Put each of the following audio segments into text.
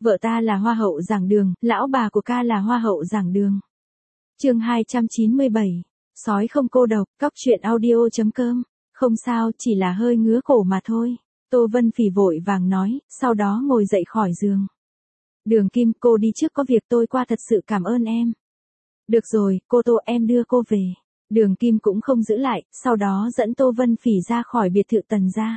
Vợ ta là hoa hậu giảng đường, lão bà của ca là hoa hậu giảng đường. Chương 297. Sói không cô độc, cóc truyện audio.com. Không sao, chỉ là hơi ngứa cổ mà thôi. Tô Vân Phỉ vội vàng nói, sau đó ngồi dậy khỏi giường. Đường Kim, cô đi trước có việc tôi qua thật sự cảm ơn em. Được rồi, cô Tô, em đưa cô về. Đường Kim cũng không giữ lại, sau đó dẫn Tô Vân Phỉ ra khỏi biệt thự Tần gia.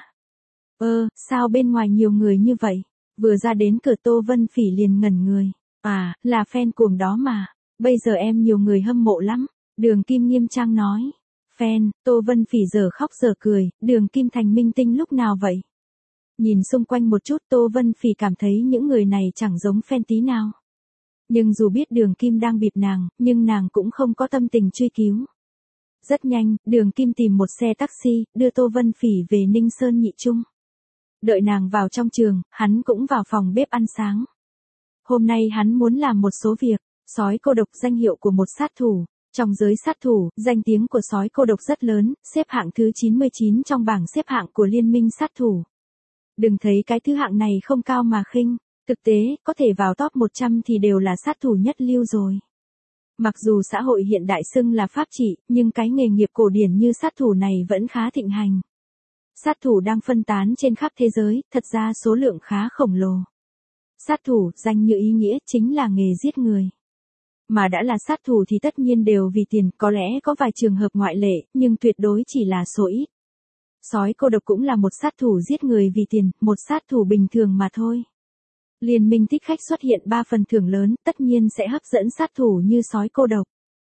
Sao bên ngoài nhiều người như vậy? Vừa ra đến cửa Tô Vân Phỉ liền ngẩn người. À, là fan cuồng đó mà. Bây giờ em nhiều người hâm mộ lắm. Đường Kim nghiêm trang nói. Fan, Tô Vân Phỉ giờ khóc giờ cười, Đường Kim thành minh tinh lúc nào vậy? Nhìn xung quanh một chút Tô Vân Phỉ cảm thấy những người này chẳng giống fan tí nào. Nhưng dù biết Đường Kim đang bịp nàng, nhưng nàng cũng không có tâm tình truy cứu. Rất nhanh, Đường Kim tìm một xe taxi, đưa Tô Vân Phỉ về Ninh Sơn Nhị Trung. Đợi nàng vào trong trường, hắn cũng vào phòng bếp ăn sáng. Hôm nay hắn muốn làm một số việc. Sói cô độc danh hiệu của một sát thủ. Trong giới sát thủ, danh tiếng của sói cô độc rất lớn, xếp hạng thứ 99 trong bảng xếp hạng của Liên minh sát thủ. Đừng thấy cái thứ hạng này không cao mà khinh. Thực tế, có thể vào top 100 thì đều là sát thủ nhất lưu rồi. Mặc dù xã hội hiện đại xưng là pháp trị, nhưng cái nghề nghiệp cổ điển như sát thủ này vẫn khá thịnh hành. Sát thủ đang phân tán trên khắp thế giới, thật ra số lượng khá khổng lồ. Sát thủ, danh như ý nghĩa, chính là nghề giết người. Mà đã là sát thủ thì tất nhiên đều vì tiền, có lẽ có vài trường hợp ngoại lệ, nhưng tuyệt đối chỉ là số ít. Sói cô độc cũng là một sát thủ giết người vì tiền, một sát thủ bình thường mà thôi. Liên minh thích khách xuất hiện 3 phần thưởng lớn, tất nhiên sẽ hấp dẫn sát thủ như sói cô độc.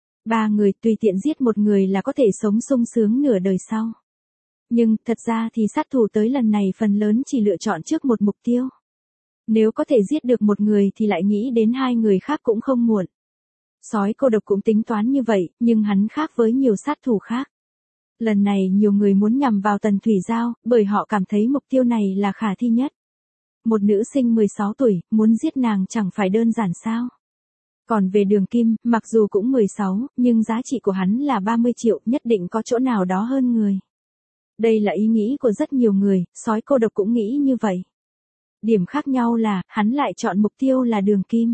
3 người tùy tiện giết một người là có thể sống sung sướng nửa đời sau. Nhưng, thật ra thì sát thủ tới lần này phần lớn chỉ lựa chọn trước một mục tiêu. Nếu có thể giết được một người thì lại nghĩ đến 2 người khác cũng không muộn. Sói cô độc cũng tính toán như vậy, nhưng hắn khác với nhiều sát thủ khác. Lần này nhiều người muốn nhằm vào Tần Thủy Giao, bởi họ cảm thấy mục tiêu này là khả thi nhất. Một nữ sinh 16 tuổi, muốn giết nàng chẳng phải đơn giản sao. Còn về Đường Kim, mặc dù cũng 16, nhưng giá trị của hắn là 30 triệu, nhất định có chỗ nào đó hơn người. Đây là ý nghĩ của rất nhiều người, sói cô độc cũng nghĩ như vậy. Điểm khác nhau là, hắn lại chọn mục tiêu là Đường Kim.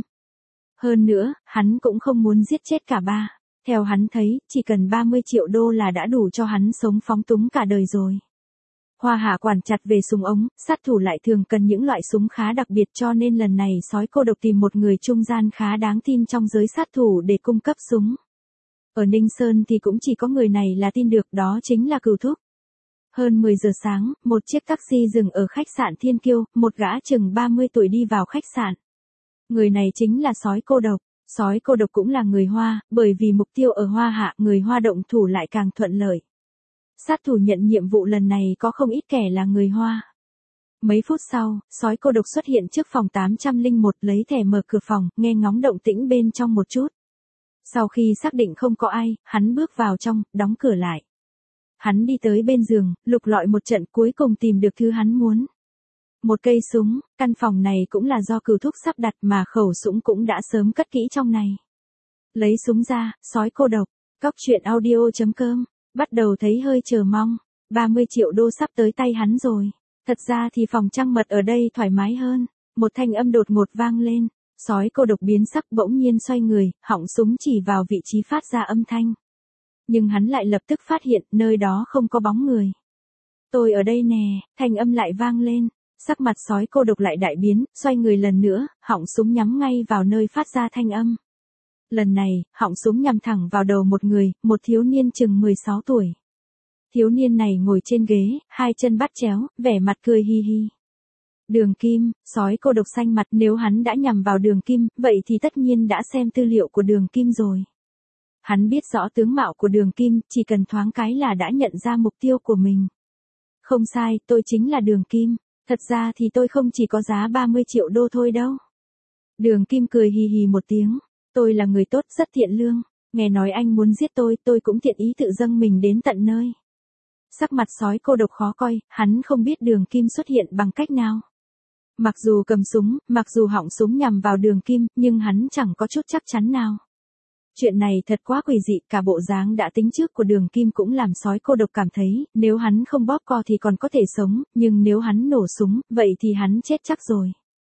Hơn nữa, hắn cũng không muốn giết chết cả 3. Theo hắn thấy, chỉ cần 30 triệu đô là đã đủ cho hắn sống phóng túng cả đời rồi. Hoa Hạ quản chặt về súng ống, sát thủ lại thường cần những loại súng khá đặc biệt, cho nên lần này sói cô độc tìm một người trung gian khá đáng tin trong giới sát thủ để cung cấp súng. Ở Ninh Sơn thì cũng chỉ có người này là tin được, đó chính là Cửu Thúc. Hơn 10 giờ sáng, một chiếc taxi dừng ở khách sạn Thiên Kiêu, một gã chừng 30 tuổi đi vào khách sạn. Người này chính là sói cô độc. Sói cô độc cũng là người Hoa, bởi vì mục tiêu ở Hoa Hạ, người Hoa động thủ lại càng thuận lợi. Sát thủ nhận nhiệm vụ lần này có không ít kẻ là người Hoa. Mấy phút sau, sói cô độc xuất hiện trước phòng 801, lấy thẻ mở cửa phòng, nghe ngóng động tĩnh bên trong một chút. Sau khi xác định không có ai, hắn bước vào trong, đóng cửa lại. Hắn đi tới bên giường, lục lọi một trận, cuối cùng tìm được thứ hắn muốn. Một cây súng, căn phòng này cũng là do Cửu Thúc sắp đặt mà khẩu súng cũng đã sớm cất kỹ trong này. Lấy súng ra, sói cô độc, cóc truyện audio.com, bắt đầu thấy hơi chờ mong, 30 triệu đô sắp tới tay hắn rồi. Thật ra thì phòng trăng mật ở đây thoải mái hơn, một thanh âm đột ngột vang lên, sói cô độc biến sắc bỗng nhiên xoay người, họng súng chỉ vào vị trí phát ra âm thanh. Nhưng hắn lại lập tức phát hiện nơi đó không có bóng người. Tôi ở đây nè, thanh âm lại vang lên. Sắc mặt sói cô độc lại đại biến, xoay người lần nữa, họng súng nhắm ngay vào nơi phát ra thanh âm. Lần này, họng súng nhằm thẳng vào đầu một người, một thiếu niên chừng 16 tuổi. Thiếu niên này ngồi trên ghế, 2 chân bắt chéo, vẻ mặt cười hi hi. Đường Kim, sói cô độc xanh mặt, nếu hắn đã nhằm vào Đường Kim, vậy thì tất nhiên đã xem tư liệu của Đường Kim rồi. Hắn biết rõ tướng mạo của Đường Kim, chỉ cần thoáng cái là đã nhận ra mục tiêu của mình. Không sai, tôi chính là Đường Kim. Thật ra thì tôi không chỉ có giá 30 triệu đô thôi đâu. Đường Kim cười hì hì một tiếng. Tôi là người tốt, rất thiện lương. Nghe nói anh muốn giết tôi cũng thiện ý tự dâng mình đến tận nơi. Sắc mặt sói cô độc khó coi, hắn không biết Đường Kim xuất hiện bằng cách nào. Mặc dù cầm súng, mặc dù họng súng nhằm vào Đường Kim, nhưng hắn chẳng có chút chắc chắn nào. Chuyện này thật quá quỷ dị, cả bộ dáng đã tính trước của Đường Kim cũng làm sói cô độc cảm thấy, nếu hắn không bóp co thì còn có thể sống, nhưng nếu hắn nổ súng, vậy thì hắn chết chắc rồi.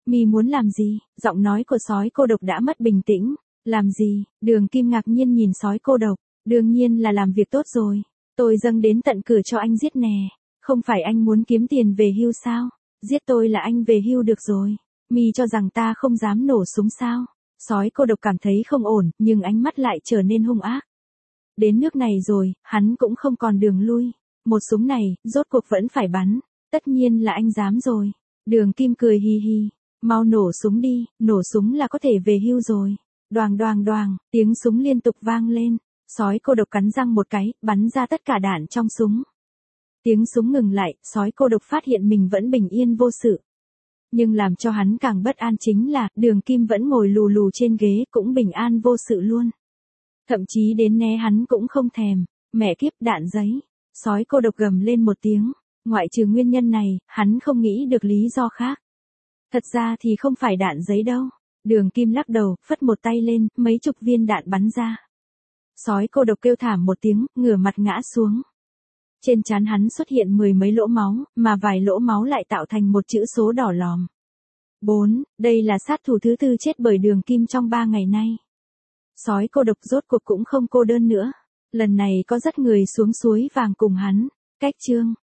Mi muốn làm gì? Giọng nói của sói cô độc đã mất bình tĩnh. Làm gì? Đường Kim ngạc nhiên nhìn sói cô độc. Đương nhiên là làm việc tốt rồi. Tôi dâng đến tận cửa cho anh giết nè. Không phải anh muốn kiếm tiền về hưu sao? Giết tôi là anh về hưu được rồi. Mi cho rằng ta không dám nổ súng sao? Sói cô độc cảm thấy không ổn, nhưng ánh mắt lại trở nên hung ác. Đến nước này rồi, hắn cũng không còn đường lui. Một súng này, rốt cuộc vẫn phải bắn. Tất nhiên là anh dám rồi. Đường Kim cười hi hi. Mau nổ súng đi, nổ súng là có thể về hưu rồi. Đoàng đoàng đoàng, tiếng súng liên tục vang lên. Sói cô độc cắn răng một cái, bắn ra tất cả đạn trong súng. Tiếng súng ngừng lại, sói cô độc phát hiện mình vẫn bình yên vô sự. Nhưng làm cho hắn càng bất an chính là, Đường Kim vẫn ngồi lù lù trên ghế, cũng bình an vô sự luôn. Thậm chí đến né hắn cũng không thèm. Mẹ kiếp, đạn giấy. Sói cô độc gầm lên một tiếng. Ngoại trừ nguyên nhân này, hắn không nghĩ được lý do khác. Thật ra thì không phải đạn giấy đâu. Đường Kim lắc đầu, phất một tay lên, mấy chục viên đạn bắn ra. Sói cô độc kêu thảm một tiếng, ngửa mặt ngã xuống. Trên trán hắn xuất hiện 10 mấy lỗ máu, mà vài lỗ máu lại tạo thành một chữ số đỏ lòm. 4. Đây là sát thủ thứ tư chết bởi Đường Kim trong 3 ngày nay. Sói cô độc rốt cuộc cũng không cô đơn nữa. Lần này có rất người xuống suối vàng cùng hắn. Cách chương